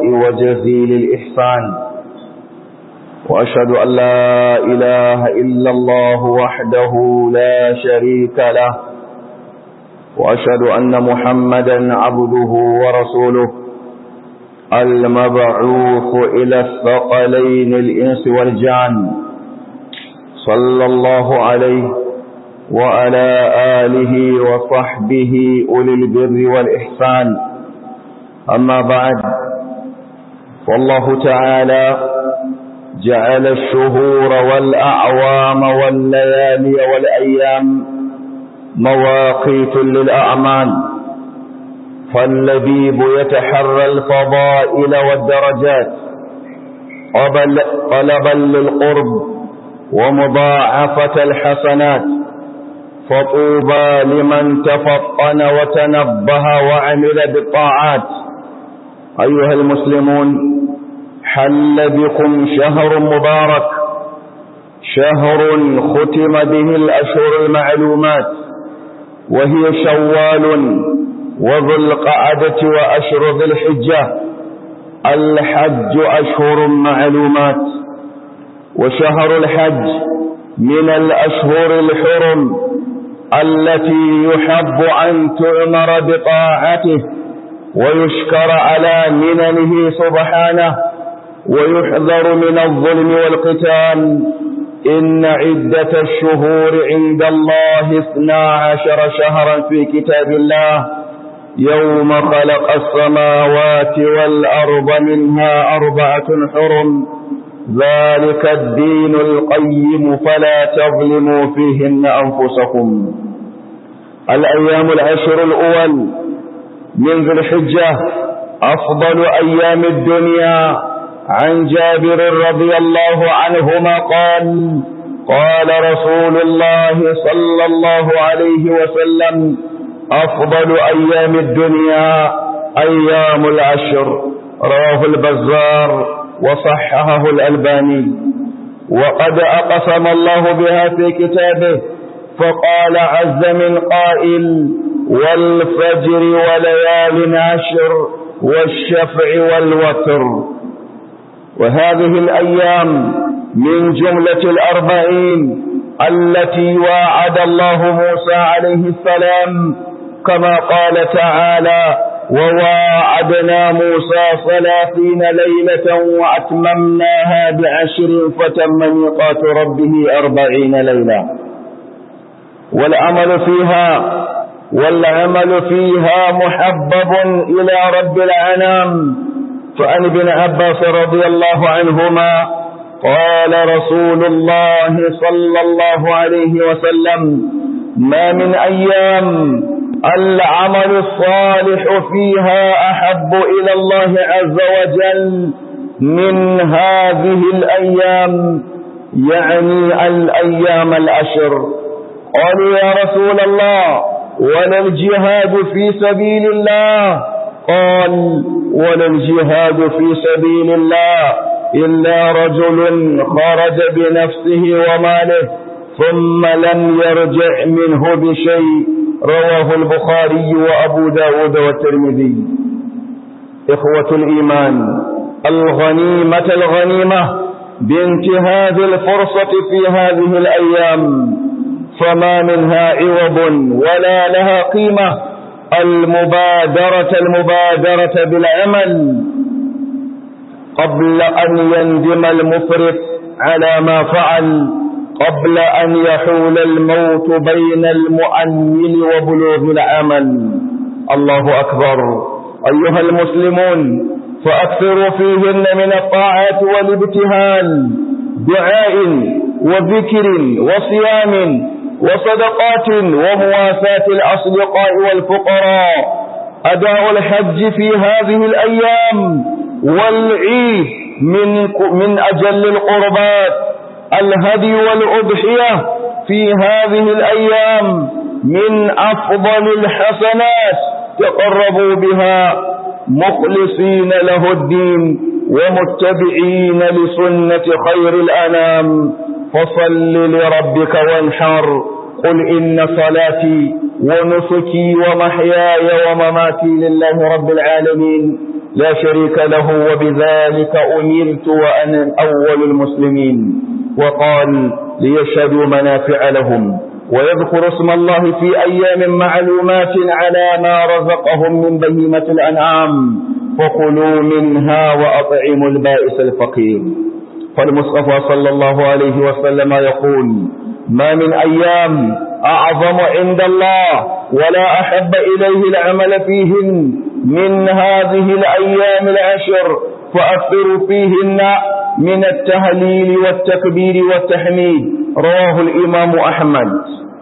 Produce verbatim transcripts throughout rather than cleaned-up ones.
وجزيل الإحسان، وأشهد أن لا إله إلا الله وحده لا شريك له، وأشهد أن محمدا عبده ورسوله المبعوث إلى الثقلين الإنس والجان، صلى الله عليه وعلى آله وصحبه أولي البر والإحسان. أما بعد، والله تعالى جعل الشهور والأعوام والليالي والأيام مواقيت للأعمال، فاللبيب يتحرى الفضائل والدرجات طلبا للقرب ومضاعفة الحسنات، فطوبى لمن تفطن وتنبه وعمل بالطاعات. أيها المسلمون، حل بكم شهر مبارك، شهر ختم به الأشهر المعلومات، وهي شوال وذو القعدة وأشهر ذي الحجة. الحج أشهر معلومات، وشهر الحج من الأشهر الحرم التي يحب أن تؤمر بطاعته ويشكر على مننه سبحانه، ويحذر من الظلم والقتال. إن عدة الشهور عند الله اثنا عشر شهرا في كتاب الله يوم خلق السماوات والأرض منها أربعة حرم، ذلك الدين القيم فلا تظلموا فيهن أنفسكم. الأيام العشر الأول من ذي الحجة أفضل أيام الدنيا. عن جابر رضي الله عنهما قال: قال رسول الله صلى الله عليه وسلم: أفضل أيام الدنيا أيام العشر. رواه البزار وصححه الألباني. وقد أقسم الله بها في كتابه فقال عز من قائل: والفجر وليال عشر والشفع والوتر. وهذه الأيام من جملة الأربعين التي واعد الله موسى عليه السلام، كما قال تعالى: وواعدنا موسى ثلاثين ليلة وأتممناها بعشر فتم ميقات ربه أربعين ليلة. والعمل فيها والعمل فيها محبب إلى رب الأنام. فعن ابن عباس رضي الله عنهما قال رسول الله صلى الله عليه وسلم: ما من أيام العمل الصالح فيها أحب إلى الله عز وجل من هذه الأيام، يعني الأيام العشر. قالوا: يا رسول الله، ولا الجهاد في سبيل الله؟ قال: ولا الجهاد في سبيل الله إلا رجل خرج بنفسه وماله ثم لم يرجع منه بشيء. رواه البخاري وأبو داود والترمذي. إخوة الإيمان، الغنيمة الغنيمة بانتهاز الفرصة في هذه الأيام، فما منها عوض ولا لها قيمة. المبادرة المبادرة بالعمل قبل أن يندم المفرط على ما فعل، قبل أن يحول الموت بين المؤمل وبلوغ العمل. الله أكبر. أيها المسلمون، فأكثروا فيهن من الطاعات والابتهال، دعاء وذكر وصيام وصدقات ومواساة الأصدقاء والفقراء. أداء الحج في هذه الأيام والعيد من من أجل القربات. الهدي والأضحية في هذه الأيام من أفضل الحسنات تقربوا بها مخلصين له الدين ومتبعين لسنة خير الأنام. فصل لربك وانحر. قل إن صلاتي ونسكي ومحياي ومماتي لله رب العالمين لا شريك له وبذلك أمرت وأنا أول المسلمين. وقال ليشهدوا منافع لهم ويذكر اسم الله في أيام معلومات على ما رزقهم من بهيمة الأنعام فكلوا منها وأطعموا البائس الفقير. فالمصطفى صلى الله عليه وسلم يقول ما من أيام أعظم عند الله ولا أحب إليه العمل فيهن من هذه الأيام العشر فأكثروا فيهن من التهليل والتكبير والتحميد. رواه الإمام أحمد.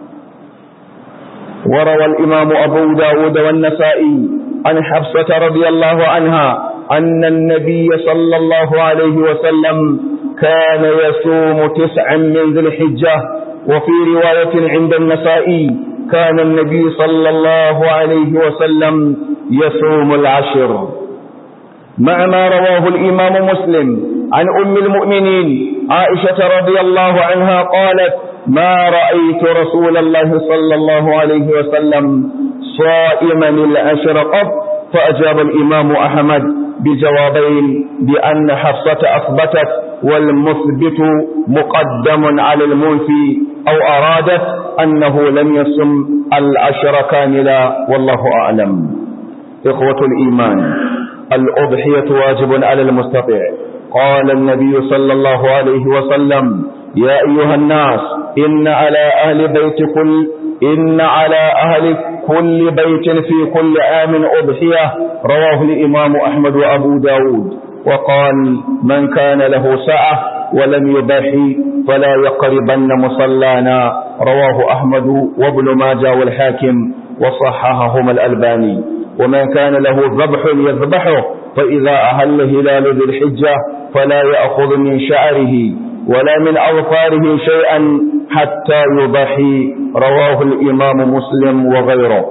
وروى الإمام أبو داود والنسائي عن حفصة رضي الله عنها أن النبي صلى الله عليه وسلم كان يصوم تسعا من ذي الحجة. وفي رواية عند النسائي كان النبي صلى الله عليه وسلم يصوم العشر. مع ما رواه الإمام مسلم عن أم المؤمنين عائشة رضي الله عنها قالت ما رأيت رسول الله صلى الله عليه وسلم صائما العشر قط. فأجاب الإمام أحمد بجوابين بأن حفصة أثبتت والمثبت مقدم على المنفي أو أرادت أنه لم يصم العشر كاملا والله أعلم. إخوة الإيمان الأضحية واجب على المستطيع. قال النبي صلى الله عليه وسلم يا أيها الناس إن على أهل بيت كل إن على أهل كل بيت في كل عام أضحية. رواه الإمام أحمد وأبو داود. وقال من كان له سعة ولم يضحي فلا يقربن مصلانا. رواه أحمد وابن ماجه والحاكم وصححهما الألباني. ومن كان له ذبح يذبحه فإذا أهل هلال ذي الحجة فلا يأخذ من شعره ولا من أظفاره شيئا حتى يضحي. رواه الإمام مسلم وغيره.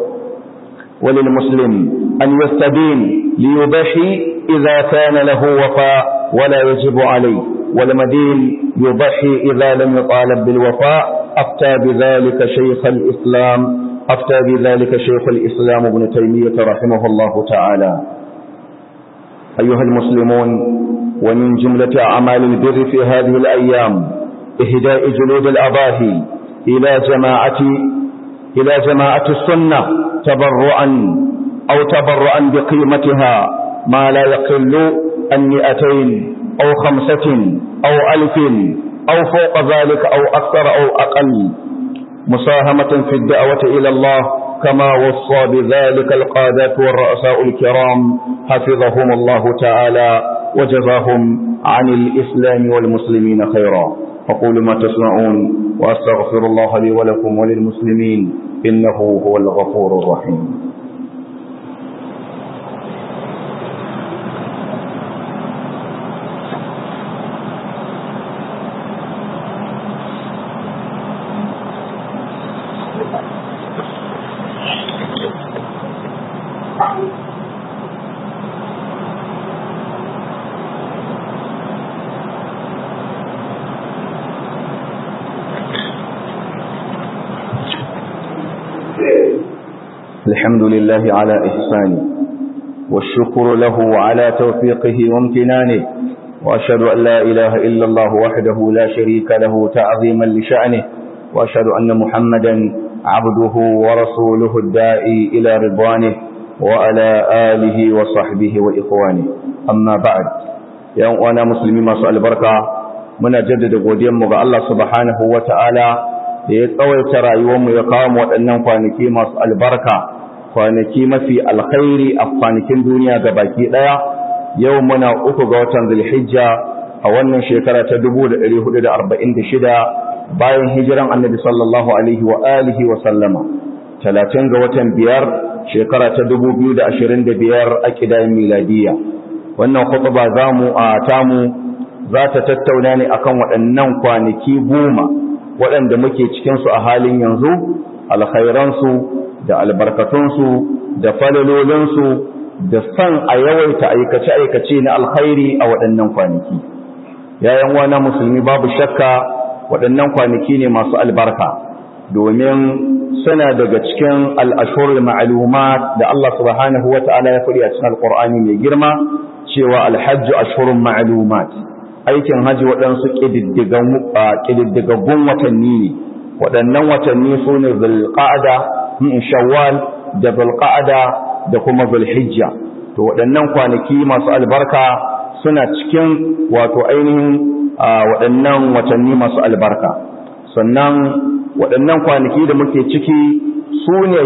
وللمسلم أن يستدين ليضحي إذا كان له وفاء ولا يجب عليه، والمدين يضحي إذا لم يطالب بالوفاء. أفتى بذلك شيخ الإسلام أفتى بذلك شيخ الإسلام ابن تيمية رحمه الله تعالى. أيها المسلمون، ومن جملة أعمال البر في هذه الأيام إهداء جلود الأضاحي إلى جماعة إلى جماعة السنة تبرعا أو تبرعا بقيمتها ما لا يقل عن مئتين أو خمسة أو ألف أو فوق ذلك أو أكثر أو أقل، مساهمة في الدعوة إلى الله كما وصى بذلك القادة والرؤساء الكرام حفظهم الله تعالى وجزاهم عن الإسلام والمسلمين خيرا. أقول ما تسمعون وأستغفر الله لي ولكم وللمسلمين إنه هو الغفور الرحيم. الحمد لله على إحسانه والشكر له على توفيقه وامتنانه، وأشهد أن لا إله إلا الله وحده لا شريك له تعظيما لشأنه، وأشهد أن محمدا عبده ورسوله الداعي إلى رضوانه وعلى آله وصحبه وإخوانه. أما بعد، يا أنا مسلمين ما سأل بركة من جدد قديم مع الله سبحانه وتعالى يتوي ترى يوم يقام وأنهم فانكي ما سأل بركة kwanaki mafi alkhairi a kwanakin duniya gabaki daya. Yau muna uku ga watan Zulhijja a wannan shekara ta dubu da ɗari hudu da arba'in da shida bayan hijiran Annabi sallallahu alaihi wa alihi wa sallama, talatin ga watan biyar shekara ta dubu biyu da ashirin da biyar a kidayen miladiya. Wannan khutba zamu a tamu za ta tattauna ne akan waɗannan kwanaki goma waɗanda muke cikin su a halin yanzu, alkhairansu da albarkatunsu da falalolinsu da san a yawaita aikace-aikace na alkhairi a waɗannan kwanaki. Yayan wana musulmi, babu shakka waɗannan kwanaki ne masu albarka, domin suna daga cikin al-ashhurul ma'lumat da Allah subhanahu wata'ala ya faɗi a cikin Al-Qur'ani mai girma cewa al-hajj ashhurun ma'lumat aikin haji waɗansu ƙididdigaggun watanni ne waɗannan watanni su ne zulqa'ada shawwal da zulqa'ada da kuma zulhijja to waɗannan kwanaki masu albarka suna cikin wato ainihin waɗannan watanni masu albarka sannan waɗannan kwanaki da muke ciki su ne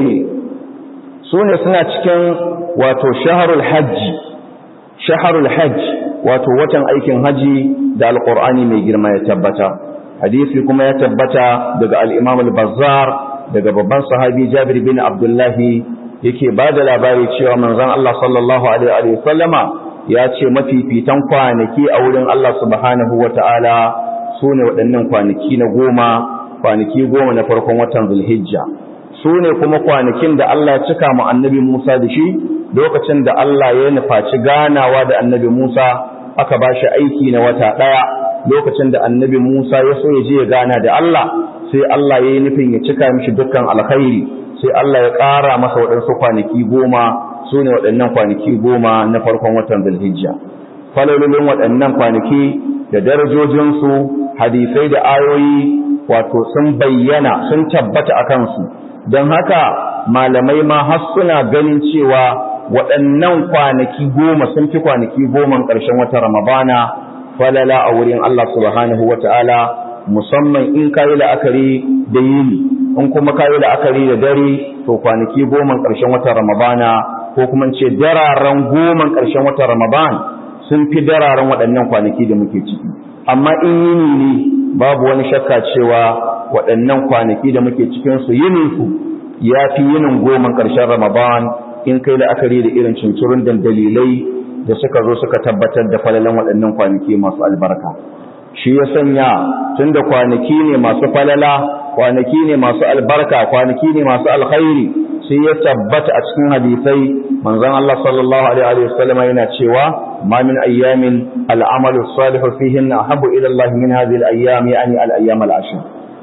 su ne suna cikin wato shaharul hajji shaharul hajji wato watan aikin haji da alqur'ani mai girma ya tabbata hadisi kuma ya tabbata daga al-imam al-bazzar daga babban sahabi jabir bin abdullah yake bada labari cewa manzon Allah sallallahu alaihi wa sallama ya ce mafifitan kwanaki a wurin Allah subhanahu wata'ala sune waɗannan kwanaki na goma kwanaki goma na farkon watan zulhijja sune kuma kwanakin da Allah ya cika mu annabi Musa da shi lokacin da Allah ya nufaci ganawa da annabi Musa aka ba shi aiki na wata ɗaya lokacin da annabi Musa ya so ya je ya gana da Allah sai Allah ya yi nufin ya cika mishi dukkan alkhairi sai Allah ya ƙara masa waɗansu kwanaki goma su ne waɗannan kwanaki goma na farkon watan Zulhijja falalolin waɗannan kwanaki da darajojinsu hadisai da ayoyi wato sun bayyana sun tabbata a kansu don haka malamai ma har suna ganin cewa waɗannan kwanaki goma sun fi kwanaki goma ƙarshen wata Ramadana falala a wurin Allah subhanahu wata'ala musamman in kayi la'akari da yini in kuma kayi la'akari da dare to kwanaki goma ƙarshen wata Ramadana ko kuma ce dararen goma ƙarshen wata Ramadan sun fi dararen waɗannan kwanaki da muke ciki amma in yini ne babu wani shakka cewa waɗannan kwanaki da muke cikin su yinin su ya fi yinin goma ƙarshen Ramadan in kai la'akari da irin cincirin da dalilai da suka zo suka tabbatar da falalan waɗannan kwanaki masu albarka shi ya sanya tunda kwanaki ne masu falala kwanaki ne masu albarka kwanaki ne masu alkhairi sai ya tabbata a cikin hadisai manzon Allah sallallahu alaihi wasallam yana cewa ma min ayyamin al'amalu salihu fihinna ahabbu ila Allah min hadhihi al-ayyam yani al-ayyam al-ashr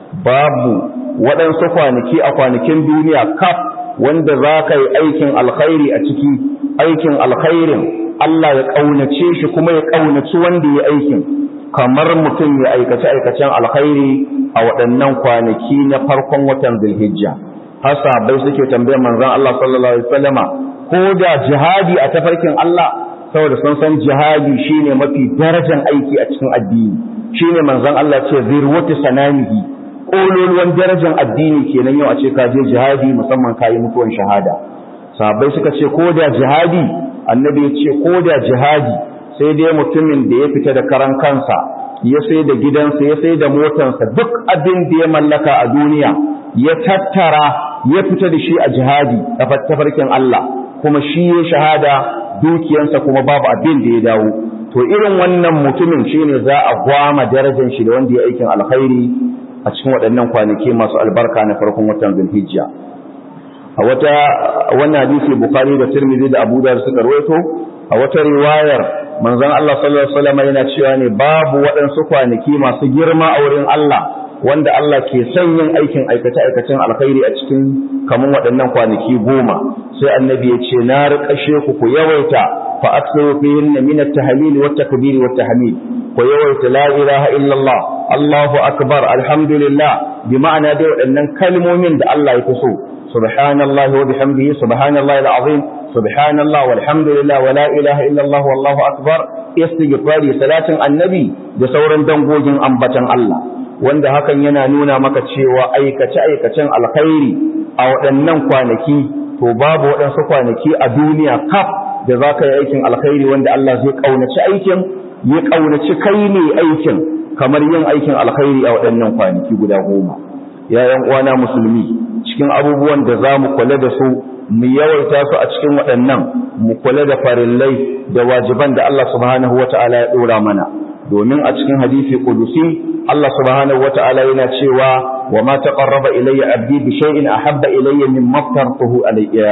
babu waɗansu kwanaki a kwanakin duniya kaf wanda za ka yi aikin alkhairi a ciki aikin alkhairin Allah ya ƙaunace shi kuma ya ƙaunaci wanda ya aikin kamar mutum ya aikace aikacen alkhairi a waɗannan kwanaki na farkon watan Zulhijja har sahabbai suke tambayar manzon Allah sallallahu alaihi wasallama ko da jihadi a tafarkin Allah saboda sun san jihadi shine mafi darajar aiki a cikin addini shine manzon Allah ce zirwatu sanamihi ƙololuwan darajar addini kenan yau a ce ka je jihadi musamman kayi mutuwan shahada sahabbai suka ce ko da jihadi annabi ya ce ko da jihadi sai dai mutumin da ya fita da karan kansa ya sai da gidansa ya sai da motarsa duk abin da ya mallaka a duniya ya tattara ya fita da shi a jihadi a tafarkin Allah kuma shi ya shahada dukiyansa kuma babu abin da ya dawo to irin wannan mutumin shine za a gwama darajar shi da wanda ya aikin alkhairi a cikin waɗannan kwanaki masu albarka na farkon watan Zulhijja a wata wannan hadisi Bukhari da Tirmidhi da Abu Dawud suka rawaito a wata riwayar manzon Allah sallallahu alaihi wasallam yana cewa ne babu waɗansu kwanaki masu girma a wurin Allah wanda Allah ke son yin aikin aikace aikacen alkhairi a cikin kaman waɗannan kwanaki goma sai annabi ya ce na riƙashe ku ku yawaita fa aksiru fihin min at-tahlil wa at-takbir wa at-tahmid ku yawaita la ilaha illallah Allahu akbar alhamdulillah bi ma'ana dai waɗannan kalmomin da Allah ya fi so subhanallahi wa bihamdihi subhanallahi alazim subhanallah walhamdulillah wa la ilaha illallah wallahu akbar istighfari salatin annabi da sauran dangogin ambatan Allah wanda hakan yana nuna maka cewa aikace aikacen alkhairi a waɗannan kwanaki to babu waɗansu kwanaki a duniya kaf da zaka yi aikin alkhairi wanda Allah zai kaunaci aikin ya kaunaci kai ne aikin kamar yin aikin alkhairi a waɗannan kwanaki guda goma ya yan uwana musulmi cikin abubuwan da zamu kula da su mu yawaita su a cikin waɗannan mu kula da farillai da wajiban da Allah subhanahu wata'ala ya dora mana domin a cikin hadisi qudusi Allah subhanahu wata'ala yana cewa wa ma taqarraba ilayya abdi bi shay'in ahabba ilayya mimma aftartuhu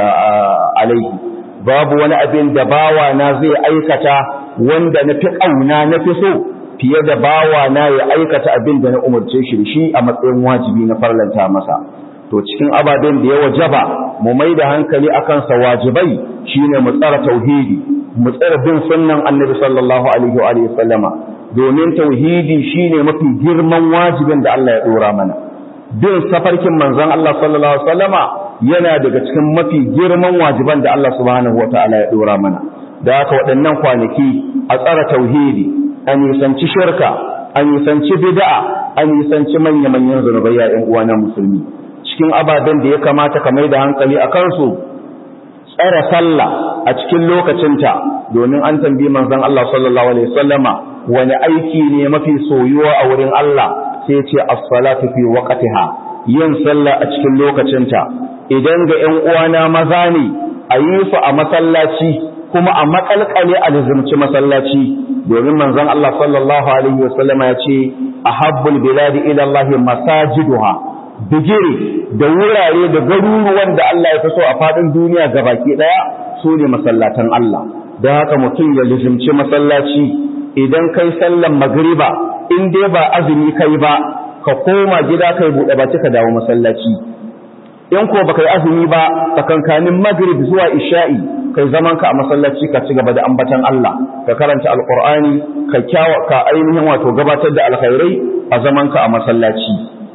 alayhi babu wani abin da bawa na zai aikata wanda na fi kauna na fi so fiye da bawa na ya aikata abin da na umarce shi shi a matsayin wajibi na farlanta masa to cikin ababen da ya wajaba mu mai da hankali akan sa wajibai shine mu tsara tauhidi mu tsara bin sunnan annabi sallallahu alaihi wa sallama domin tauhidi shine mafi girman wajibin da Allah ya dora mana bin safarkin manzon Allah sallallahu alaihi wa sallama yana daga cikin mafi girman wajiban da Allah subhanahu wataala ya dora mana da haka waɗannan kwanaki a tsara tauhidi a nisanci shirka a nisanci bid'a a nisanci manya-manyan zunubai ya ƴan uwa na musulmi cikin ababen da ya kamata ka mai da hankali a kansu tsara sallah a cikin lokacinta domin an tambayi manzon Allah sallallahu alaihi wasallama wani aiki ne mafi soyuwa a wurin Allah sai ya ce as-salatu fi waqtiha yin sallah a cikin lokacinta idan ga ƴan uwana maza ne a yi su a masallaci kuma a makalkale a lazumci masallaci domin manzon Allah sallallahu alaihi wasallama ya ce ahabbul biladi ila Allah masajiduha bigire da wurare da garuruwan da Allah ya fi so a fadin duniya gabaki daya su ne masallatan Allah da haka mutum ya lazumci masallaci idan kai sallan magriba in dai ba azumi kai ba ka koma gida kai bude baki ka dawo masallaci in ko baka yi azumi ba tsakankanin maghrib zuwa isha'i kai zaman ka a masallaci ka ci gaba da ambatan Allah ka karanta alqur'ani ka kyawa ka ainihin wato gabatar da alkhairai a zaman ka a masallaci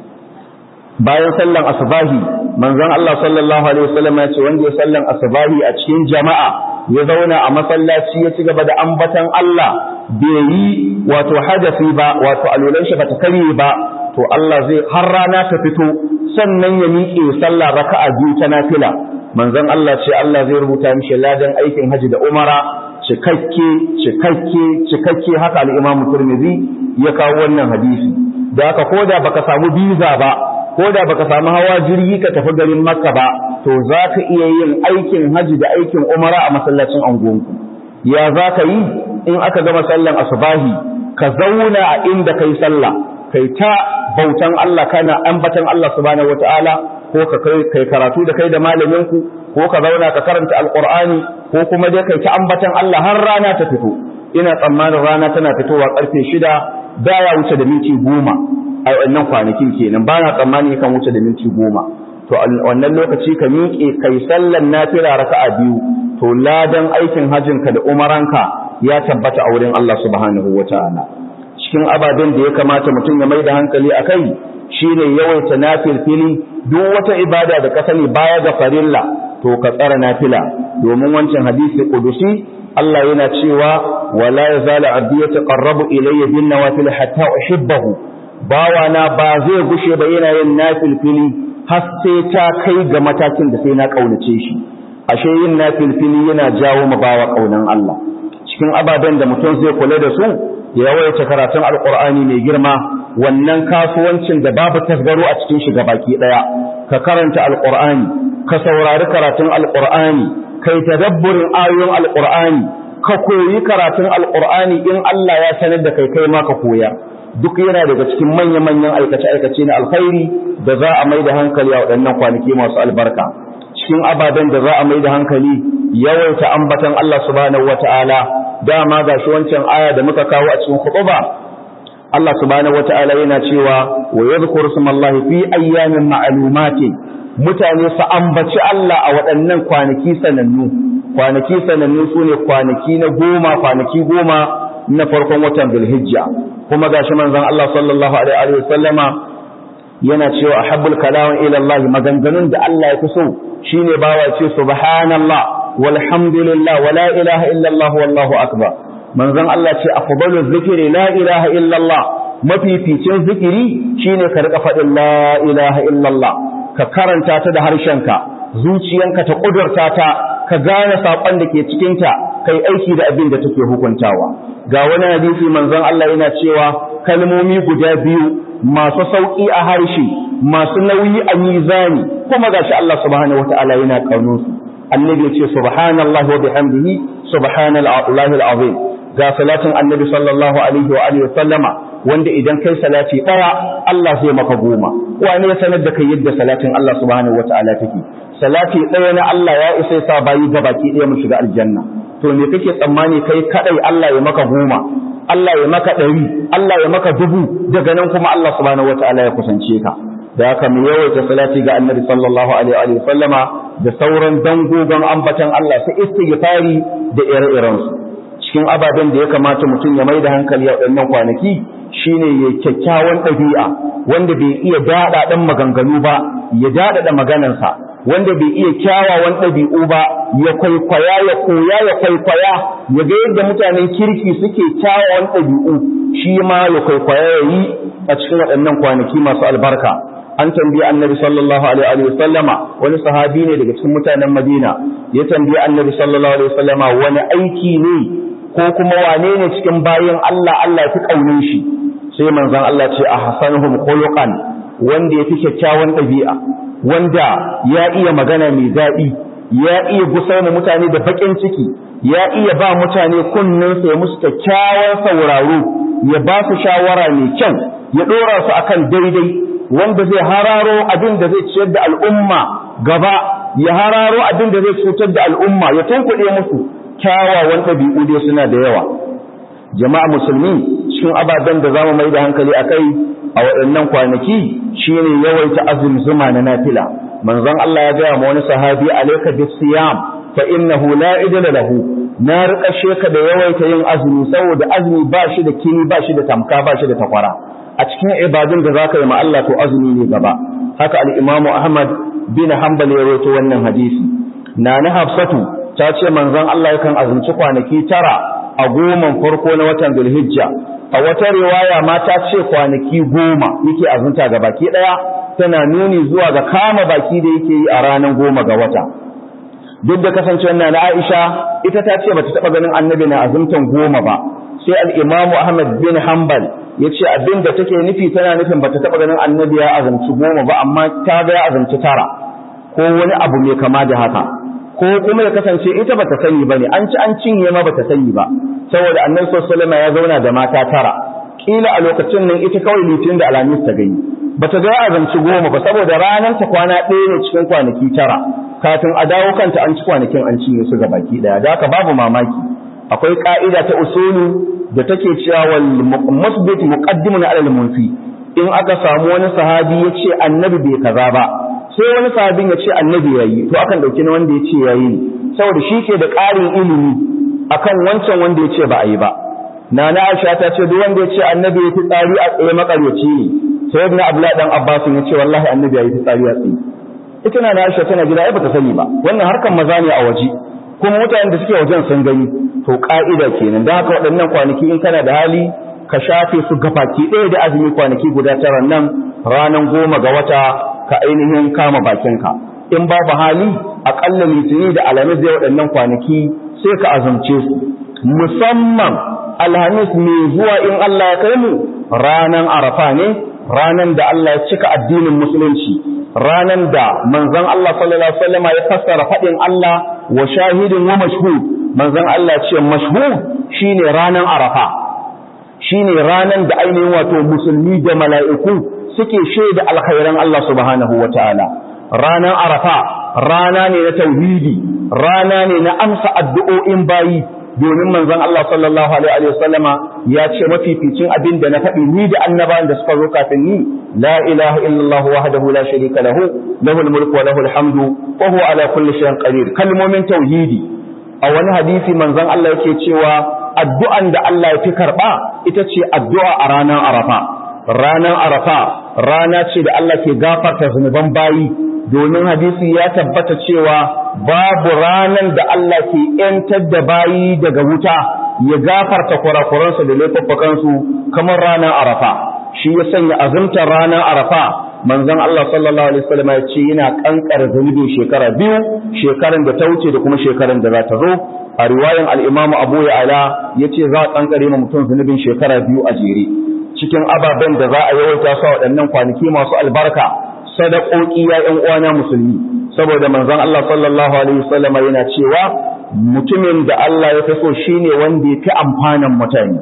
bayan sallan asbahi manzon Allah sallallahu alaihi wasallam ya ce wanda ya sallan asbahi a cikin jama'a ya zauna a masallaci ya ci gaba da ambatan Allah bai yi wato hadafi ba wato alulan shi bata kare ba to Allah zai har rana ta fito sannan ya miƙe sallah raka'a biyu ta nafila manzon Allah ce Allah zai rubuta mishi ladan aikin haji da umara cikakke cikakke cikakke haka al-Imam Tirmidhi ya kawo wannan hadisi da haka koda baka samu biza ba koda baka samu hawa jirgi ka tafi garin Makka ba to zaka iya yin aikin haji da aikin umara a masallacin angonku ya zaka yi in aka gama sallan asubahi ka zauna a inda kai sallah kai ta bautan Allah kana ambatan Allah subhanahu wataala ko ka kai karatu da kai da malamin ku ko ka zauna ka karanta alqur'ani ko kuma dai kai ta ambatan Allah har rana ta fito ina tsammanin rana tana fitowa karfe shida da ya wuce da minti goma a wannan kwanakin kenan ba na tsammani kan wuce da minti goma to wannan lokaci ka miƙe kai sallan nafila raka'a biyu to ladan aikin hajjin ka da umaranka ya tabbata a wurin Allah subhanahu wataala cikin ababen da ya kamata mutum ya mai da hankali a kai shi ne yawaita nafilfili duk wata ibada da ka sani baya ga farilla to ka tsara nafila domin wancan hadisi kudusi Allah yana cewa wala yazalu abdi yataqarrabu ilayya bin nawafil hatta uhibbahu bawana ba zai gushe ba yana yin nafilfili har sai ta kai ga matakin da sai na kaunace shi ashe yin nafilfili yana jawo ma bawa kaunan Allah cikin ababen da mutum zai kula da su ya yawaita karatun alqur'ani mai girma wannan kasuwancin da babu tasgaro a cikin shi gabaki daya ka karanta alqur'ani ka saurari karatun alqur'ani kai tadabburin ayoyin alqur'ani ka koyi karatun alqur'ani in Allah ya sanar da kai kai ma ka koya duk yana daga cikin manya-manyan aikace-aikace na alkhairi da za a mai da hankali a waɗannan kwanaki masu albarka cikin ababen da za a mai da hankali yawaita ambatan Allah subhanahu wata'ala dama ga shi wancan aya da muka kawo a cikin khutba Allah subhanahu wata'ala yana cewa wa yadhkuru smallahi fi ayyamin ma'lumatin mutane su ambaci Allah a waɗannan kwanaki sanannu kwanaki sanannu sune kwanaki na goma kwanaki goma na farkon watan Dhulhijja kuma gashi manzon Allah sallallahu alaihi wa sallama yana cewa ahabbul kalam ila Allah maganganun da Allah ya fi so shine bawa ce subhanallah walhamdulillah wala ilaha illa Allah wallahu akbar manzon Allah ce afdalu zikri la ilaha illa Allah mafificin zikiri shine ka rika faɗin la ilaha illa Allah ka karanta ta da harshenka zuciyanka ta kudurta ta ka gane sakon da ke cikin ta kai aiki da abin da take hukuntawa ga wani hadisi manzon Allah yana cewa kalmomi guda biyu masu sauki a harshe masu nauyi a mizani kuma gashi Allah subhanahu wataala yana kauno su annabi ya ce subhanallahi wa bihamdihi subhanallahi alazim ga salatin annabi sallallahu alaihi wa alihi sallama wanda idan kai salati daya Allah zai maka goma wani ya sanar da kai yadda salatin Allah subhanahu wataala take salati daya na Allah ya isa sa bayi gabaki daya mu shiga aljanna to me kake tsammani kai kadai Allah ya maka goma Allah ya maka ɗari Allah ya maka dubu daga nan kuma Allah subhanahu wataala ya kusance ka da haka mu yawaita salati ga annabi sallallahu alaihi wa sallama da sauran dangogon ambatan Allah sai istighfari da ire-iren su cikin ababen da ya kamata mutum ya mai da hankali a waɗannan kwanaki shine ya kyakkyawan ɗabi'a wanda bai iya daɗa ɗan maganganu ba ya daɗaɗa maganarsa wanda bai iya kyawawan ɗabi'u ba ya kwaikwaya ya koya ya kwaikwaya ya ga yadda mutanen kirki suke kyawawan ɗabi'u shi ma ya kwaikwaya ya yi a cikin waɗannan kwanaki masu albarka. An tambayi annabi sallallahu alaihi wa sallama, wani sahabi ne daga cikin mutanen Madina ya tambayi annabi sallallahu alaihi wa sallama wani aiki ne ko kuma wane ne cikin bayin Allah Allah ya fi kaunin shi, sai manzon Allah ce a hasanuhum khuluqan, wanda yafi kyakkyawan ɗabi'a, wanda ya iya magana mai daɗi, ya iya gusar da mutane da bakin ciki, ya iya ba mutane kunninsa ya musu kyakkyawan sauraro, ya ba su shawara mai kyau, ya ɗora su akan daidai, wanda zai hararo abin da zai ciyar da al'umma gaba, ya hararo abin da zai cutar da al'umma, ya tunkuɗe musu. Kyawawan ɗabi'u dai suna da yawa. Jama'a musulmi, cikin ababen da zamu mai da hankali akai a waɗannan kwanaki shine yawaita azumzuma na nafila. Manzon Allah ya gaya ma wani sahabi, alayka bisiyam fa innahu la idla lahu, na riƙashe ka da yawaita yin azumi saboda azumi ba shi da kini, ba shi da tamka, ba shi da takwara a cikin ibadun da zaka yi ma Allah, to azumi ne gaba. Haka al-Imam Ahmad bin Hanbal ya rawaito wannan hadisi. Nana Hafsatu ta ce manzon Allah yakan azumci kwanaki tara a goman farko na watan Dhulhijja. A wata riwaya ma ta ce kwanaki goma yake azumta ga baki daya, tana nuni zuwa ga kama baki da yake yi a ranar goma ga wata. Duk da kasancewar na Aisha ita ta ce bata taba ganin annabi na azumtan goma ba, sai al-Imam Ahmad bin Hanbal yace abin da take nufi tana nufin bata taba ganin annabi ya azumci goma ba, amma ta ga ya azumci tara ko wani abu mai kama da haka, ko kuma ya kasance ita bata sani bane, an ci an cinye ma bata sani ba, saboda annabi sallallahu alaihi wasallam ya zauna da mata tara, kila a lokacin nan ita kawai litinin da alhamis ta gani, bata ga azumci goma ba saboda ranar ta kwana ɗaya ne cikin kwanaki tara, kafin a dawo kanta an ci kwanakin an cinye su ga baki daya. Da haka babu mamaki, akwai ka'ida ta usulu da take cewa wal musbit muqaddimun ala al munfi. In aka samu wani sahabi ya ce annabi bai kaza ba, sai wani sahabin ya ce annabi yayi, to akan dauki na wanda ya ce yayi ne, saboda shi ke da ƙarin ilimi akan wancan wanda ya ce ba a yi ba. Nana Aisha ta ce duk wanda ya ce annabi ya fi tsari a tsaye makaryaci ne, sai ibn Abdullah dan Abbas ya ce wallahi annabi ya yi tsari a tsaye. Ita Nana Aisha tana gida ai bata sani ba, wannan harkan maza ne a waje, kuma mutanen da suke wajen sun gani, to ka'ida kenan. Da haka waɗannan kwanaki in kana da hali ka shafe su gabaki ɗaya da azumi kwanaki guda tara nan, ranar goma ga wata ka ainihin kama bakinka. In babu hali aƙalla litini da alhamis zai waɗannan kwanaki sai ka azumce su, musamman alhamis mai zuwa in Allah ya kai mu ranan arafa ne, ranan da Allah ya cika addinin musulunci, ranan da manzon Allah sallallahu alaihi wasallam ya fassara faɗin Allah wa shahidin wa mashhud. Manzon Allah ce mashhud shine ranan arafa, shine ranan da ainihin wato musulmi da mala'iku suke shaida alkhairan Allah subhanahu wataala. Ranan arafa rana ne na tauhidi, rana ne na amsa addu'o'in bayi, domin manzon Allah sallallahu alaihi wasallama ya ce mafificin abin da na faɗi ni da annabawan da suka zo kafin ni, la ilaha illallah wahdahu la sharika lahu lahul mulku wa lahul hamdu wa huwa ala kulli shay'in qadir. Kalmomin tauhidi. A wani hadisi manzon Allah yake cewa addu'an da Allah ya fi karba ita ce addu'a a ranar Arafa. Ranar Arafa rana ce da Allah ke gafarta zunuban bayi, domin hadisi ya tabbata cewa babu ranan da Allah ke ‘yantar da bayi daga wuta ya gafarta kurakuransu da laifuffukansu kamar ranar Arafa. Shi ya sanya azumtar ranar Arafa, manzon Allah sallallahu alaihi wasallam ya ce yana kankar zunubin shekara biyu, shekaran da ta wuce da kuma shekaran da za ta zo. A riwayan al-Imam Abu Ya'la yace za a kankare ma mutum zunubin shekara biyu a jere. Cikin ababen da za a yawaita su a waɗannan kwanaki masu albarka, sadakoki ya ƴan uwana musulmi, saboda manzon Allah sallallahu alaihi wasallam yana cewa mutumin da Allah ya fi so shine wanda ya fi amfanan mutane.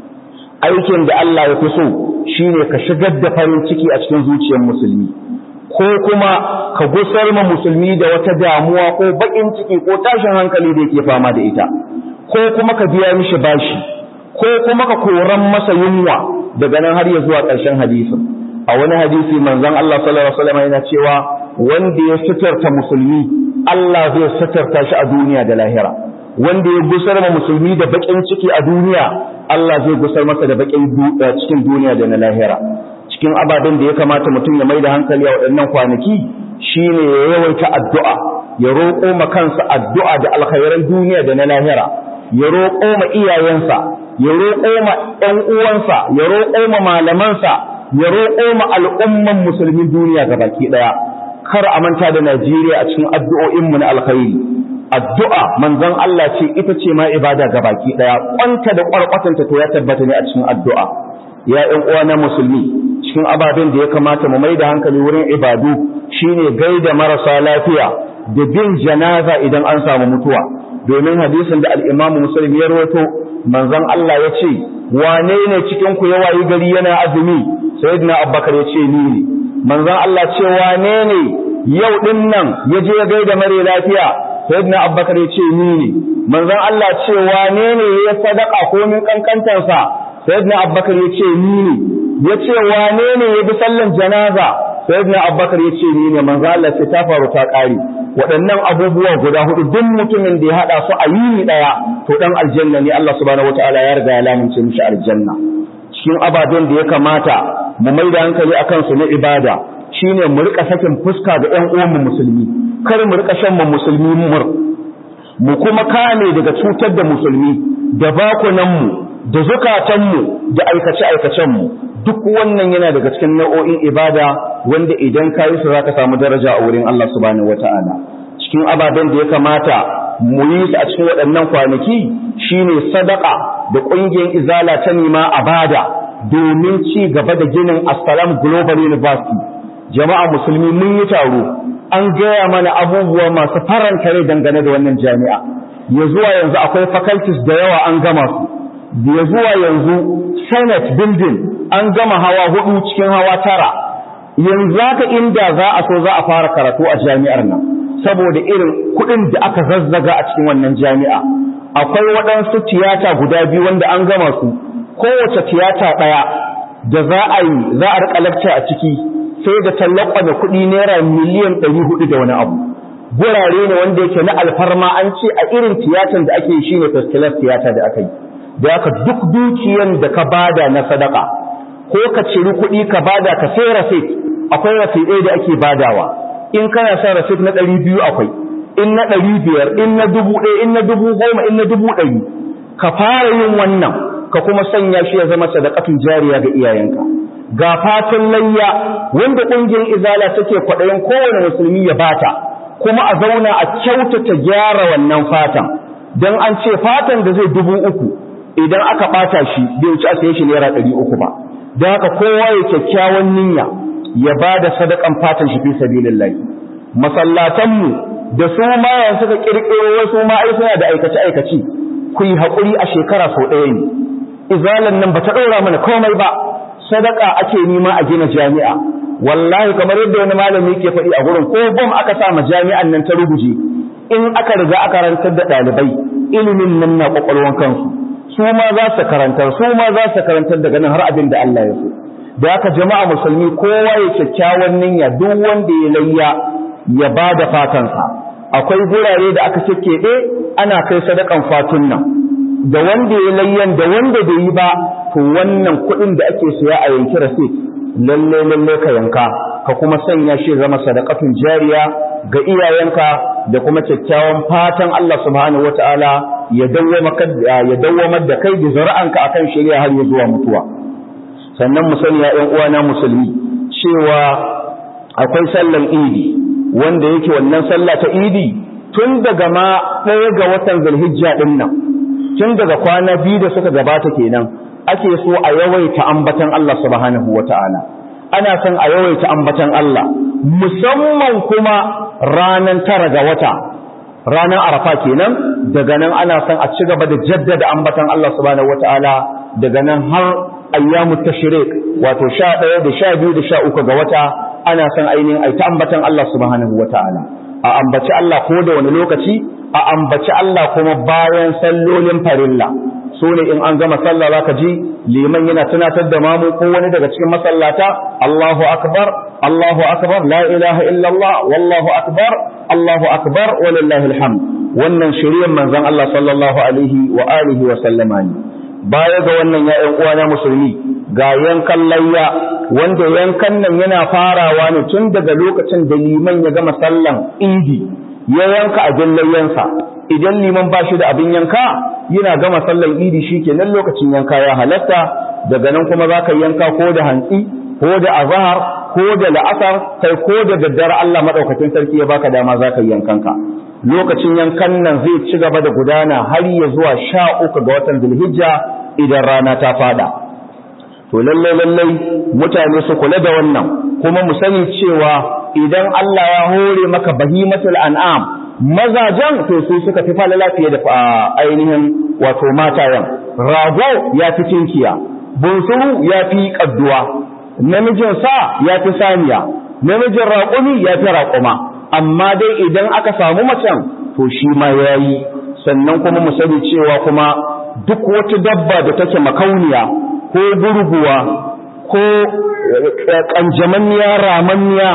Aikin da Allah ya fi so shine ka shigar da farin ciki a cikin zuciyar musulmi, ko kuma ka gusar ma musulmi da wata damuwa ko bakin ciki ko tashin hankali da yake fama da ita, ko kuma ka biya mishi bashi, ko kuma ka koran masa yunwa. Daga nan har ya zuwa ƙarshen hadisin a wani hadisi manzon Allah sallallahu alaihi wasallam yana cewa wanda ya suturta musulmi Allah zai suturta shi a duniya da lahira, wanda ya gusar ma musulmi da bakin ciki a duniya Allah zai gusar masa da bakin cikin duniya da na lahira. Cikin ababen da ya kamata mutum ya mai da hankali a waɗannan kwanaki shine ya yawaita addu'a, ya roƙo ma kansa addu'a da alkhairan duniya da na lahira, ya roƙo ma iyayensa, ya roƙo ma ɗan uwansa, ya roƙo ma malamansa, ya roƙo ma al'umman musulmin duniya gabaki ɗaya. Kar a manta da Najeriya a cikin addu'o'inmu na alkhairi. Addu'a manzon Allah ce ita ce ma ibada gabaki ɗaya, kwanta da ƙwarƙwatanta to ya tabbata ne a cikin addu'a. Ya ƴan uwa na musulmi, cikin ababen da ya kamata mu mai da hankali wurin ibadu shine gaida marasa lafiya da bin janaza idan an samu mutuwa, domin hadisin da al-Imam Muslim ya rawaito manzon Allah ya ce wane ne cikin ku ya wayi gari yana azumi? Sayyidina Abubakar ya ce ni ne. Manzon Allah ce wane ne yau din nan ya je ya gaida mare lafiya? Sayyidina Abubakar ya ce ni ne. Manzon Allah ce wane ne ya sadaka ko min kankantarsa? Sayyidina Abubakar ya ce ni ne. Ya ce wane ne ya bi sallan janaza? Sayyidina Abubakar ya ce ni ne. Manzon Allah ce ta faru ta kare. Waɗannan abubuwa guda hudu duk mutumin da ya hada su a yini daya to dan aljanna ne. Allah subhanahu wataala ya riga ya lamince mishi aljanna. Cikin ababen da ya kamata mu mai da hankali akan su na ibada shine mu rika sakin fuska ga ƴan uwan mu musulmi, kar mu rika shan mu musulmi mur, mu kuma kame daga cutar da musulmi da bakunan mu da zukatan mu da aikace aikacen mu. Duk wannan yana daga cikin nau'o'in ibada wanda idan ka yi su zaka samu daraja a wurin Allah subhanahu wataala. Cikin ababen da ya kamata mu yi su a cikin waɗannan kwanaki shine sadaka da ƙungiyar izala ta nima a bada domin ci gaba da ginin Assalam Global University. Jama'a musulmi mun yi taro, an gaya mana abubuwa masu faranta rai dangane da wannan jami'a. Ya zuwa yanzu akwai faculties da yawa an gama su, ya zuwa yanzu Senate building an gama hawa hudu cikin hawa tara. Yanzu haka inda za a so za a fara karatu a jami'ar nan saboda irin kuɗin da aka zazzaga a cikin wannan jami'a. Akwai waɗansu tiyata guda biyu wanda an gama su, kowace tiyata ɗaya da za a yi za a riƙa lecture a ciki sai da tallaka da kuɗi naira miliyan ɗari hudu da wani abu. Gurare ne wanda yake na alfarma, an ce a irin tiyatan da ake yi shine first class tiyata da aka yi. Da haka duk dukiyan da ka bada na sadaka ko ka ciri kuɗi ka bada ka sai receipt, akwai receipt ɗaya da ake badawa. In kana son receipt na ɗari biyu akwai, in na ɗari biyar, in na dubu ɗaya, in na dubu goma, in na dubu ɗari. Ka fara yin wannan ka kuma sanya shi ya zama sadaqatun jariya ga iyayenka. Ga fatan layya wanda ƙungiyar izala take kwaɗayin kowane musulmi ya bata, kuma a zauna a kyautata gyara wannan fatan, don an ce fatan da zai dubu uku idan aka ɓata shi bai wuce a saye shi naira ɗari uku ba. Don haka kowa ya kyakkyawan niyya ya ba da sadakan fatan shi fi sabilillahi. Masallatanmu da su ma yanzu suka kirkiro wasu ma ai suna da aikace aikace, ku yi haƙuri a shekara sau ɗaya ne. Izalan nan ba ta ɗora mana komai ba, sadaka ake nima a gina jami'a. Wallahi kamar yadda wani malami ke faɗi a gurin, ko bom aka sa ma jami'an nan ta ruguje, in aka riga aka rantar da ɗalibai ilimin nan na ƙwaƙwalwan kansu, su ma za su karantar, su ma za su karantar daga nan har abin da Allah ya so. Da haka jama'a musulmi kowa ya kyakkyawan niyya, duk wanda ya layya ya ba da fatansa. Akwai gurare da aka keɓe ana kai sadakan fatun nan, da wanda ya layyan da wanda bai yi ba, to wannan kuɗin da ake siya a yanki rasit lalle lalle ka yanka, ka kuma sanya shi zama sadaqatun jariya ga iyayenka, da kuma kyakkyawan fatan Allah subhanahu wataala ya dawwamar da kai da zuri'anka akan shari'a har ya zuwa mutuwa. Sannan mu sani ya ƴan uwana musulmi cewa akwai sallan idi wanda yake wannan sallah ta idi tun daga ma ɗaya ga watan Zulhijja din nan, tun daga kwana biyu da suka gabata kenan ake so a yawaita ambatan Allah subhanahu wata'ala. Ana son a yawaita ambatan Allah, musamman kuma ranar tara ga wata, ranar Arafa kenan. Daga nan ana son a ci gaba da jaddada ambatan Allah subhanahu wata'ala daga nan har ayyamut tashriq, wato sha ɗaya da sha biyu da sha uku ga wata ana son ainihin ai ta ambatan Allah subhanahu wata'ala. A ambaci Allah ko da wani lokaci, a ambaci Allah kuma bayan sallolin farilla su ne in an gama sallah zaka ji liman yana tunatar da mamu ko wani daga cikin masallata Allahu akbar Allahu akbar la ilaha illallah wallahu akbar Allahu akbar walillahi alhamd wannan shiriyar manzon Allah sallallahu alaihi wa alihi wa sallama ne baya ga wannan ya ƴan uwana musulmi ga yankan layya wanda yankan nan yana farawa ne tun daga lokacin da liman ya gama sallan idi ya yanka abin layyansa idan liman ba shi da abin yanka yana gama sallan idi shikenan lokacin yanka ya halatta daga nan kuma zaka yanka ko da hantsi ko da azhar ko da la'asar kai ko da daddare Allah madaukakin sarki ya baka dama zaka yankanka lokacin yankan nan zai ci gaba da gudana har ya zuwa sha uku ga watan Zulhijja idan rana ta fada to lalle lalle mutane su kula da wannan kuma mu sani cewa idan Allah ya hore maka bahimatul an'am mazajen to su suka fi falala fiye da ainihin wato matayen rago ya fi tinkiya bunsuru ya fi kadduwa namijin sa ya fi saniya namijin raƙumi ya fi raƙuma amma dai idan aka samu macen to shi ma yayi sannan kuma mu sani cewa kuma duk wata dabba da take makauniya ko gurguwa ko kanjamanniya ramanniya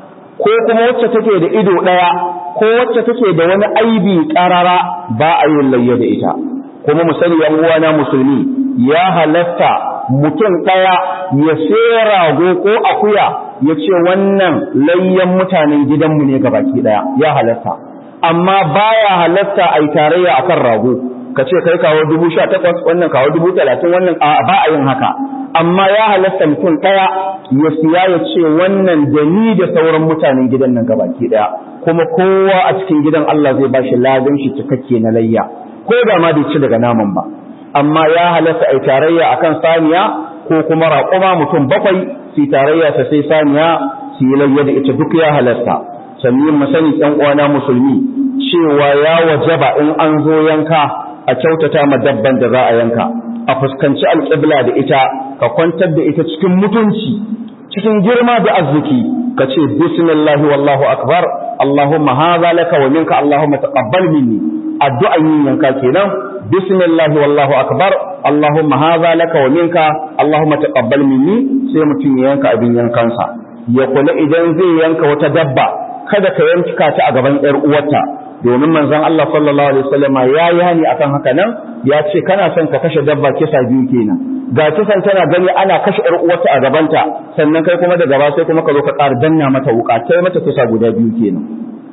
ko kuma wacce take da ido daya ko wacce take da wani aibi karara ba a yin layya da ita kuma mu sani yan uwana musulmi ya halatta mutum daya ya sai rago ko akuya ya ce wannan layyan mutanen gidanmu ne gabaki daya ya halatta amma baya halatta ai tarayya akan rago ka ce kai kawo dubu sha takwas wannan kawo dubu talatin wannan ba a yin haka amma ya halatta mutum ɗaya ya siya ya ce wannan da ni da sauran mutanen gidan nan gabaki ɗaya kuma kowa a cikin gidan Allah zai bashi ladan shi cikakke na layya ko da ma bai ci daga naman ba amma ya halatta ai tarayya akan saniya ko kuma raƙuma mutum bakwai su tarayya ta sai saniya su yi layya da ita duk ya halatta sannan mu sani ɗan uwana musulmi cewa ya wajaba in an zo yanka a kyautata ma dabban da za a yanka a fuskanci alƙibla da ita ka kwantar da ita cikin mutunci cikin girma da arziki ka ce bismillahi wallahu akbar allahumma hadha laka wa minka allahumma taqabbal minni addu'an yin yanka kenan bismillahi wallahu akbar allahumma hadha laka wa minka allahumma taqabbal minni sai mutum ya yanka abin yankansa ya kula idan zai yanka wata dabba kada ka yanka ta a gaban ƴar uwarta domin manzon Allah sallallahu alaihi wasallam ya yi hani akan haka nan ya ce kana son ka kashe dabba kisa biyu kenan ga kisan tana gani ana kashe ƴar uwarta a gabanta sannan kai kuma da gaba sai kuma ka zo ka ƙara danna mata wuka kai mata kisa guda biyu kenan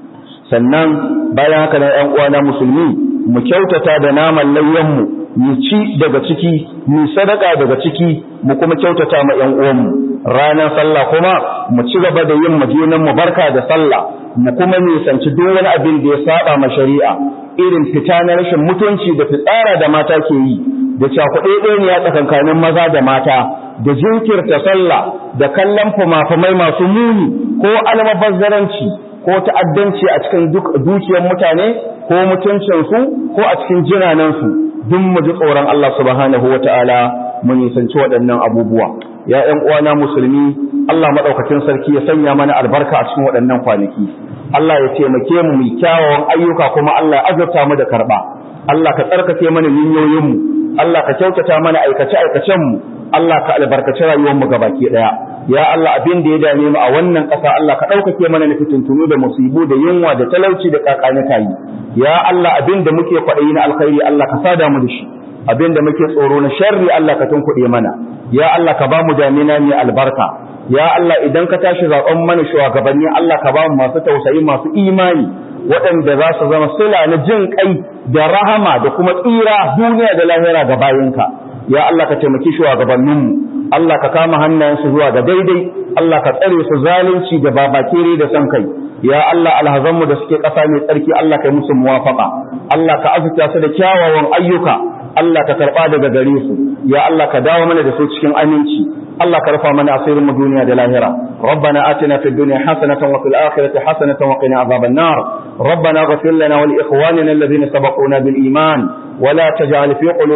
sannan bayan haka nan ƴan uwana musulmi mu kyautata da naman layyan mu mu ci daga ciki mu sadaka daga ciki mu kuma kyautata ma ƴan uwan mu ranar sallah kuma mu ci gaba da yin majunan mu barka da sallah mu kuma nisanci duk wani abin da ya saba ma shari'a irin fita na rashin mutunci da fitsara da mata ke yi da cakuɗeɗeniya tsakankanin maza da mata da jinkirta sallah da kallon fumafumai masu muni ko almabazzaranci ko ta'addanci a cikin dukiyar mutane ko mutuncinsu ko a cikin jinanansu duk mu ji tsoron Allah subhanahu wata'ala mu nisanci waɗannan abubuwa ya ƴan uwana musulmi Allah madaukakin sarki ya sanya mana albarka a cikin waɗannan kwanaki Allah ya taimake mu mu kyawawan ayyuka kuma Allah ya azurta mu da karba Allah ka tsarkake mana niyoyin mu Allah ka kyautata mana aikace aikacen mu Allah ka albarkaci rayuwar mu gabaki daya ya Allah abin da ya dame mu a wannan ƙasa Allah ka ɗaukake mana na fitintunu da musibu da yunwa da talauci da kakanika yi ya Allah abin da muke kwaɗayi na alkhairi Allah ka sada mu da shi abin da muke tsoro na sharri Allah ka tunkuɗe mana ya Allah ka ba mu damina mai albarka ya Allah idan ka tashi zaɓen mana shugabanni Allah ka ba mu masu tausayi masu imani waɗanda za su zama sila na jin kai da rahama da kuma tsira duniya da lahira ga bayinka ya Allah ka taimaki shugabanninmu Allah ka kama hannayensu zuwa ga daidai Allah ka tsare su zalunci da babakere da san kai ya Allah alhazanmu da suke ƙasa mai tsarki Allah ka yi musu muwafaqa Allah ka azurta su da kyawawan ayyuka Allah ka karɓa daga gare su ya Allah ka dawo mana da su cikin aminci Allah ka rufa mana asirin mu duniya da lahira rabbana atina fid dunya hasanatan wa fil akhirati hasanatan wa qina adhaban nar rabbana ighfir lana wa li ikhwanina alladhina sabaquna bil iman wa la taj'al fi qulubina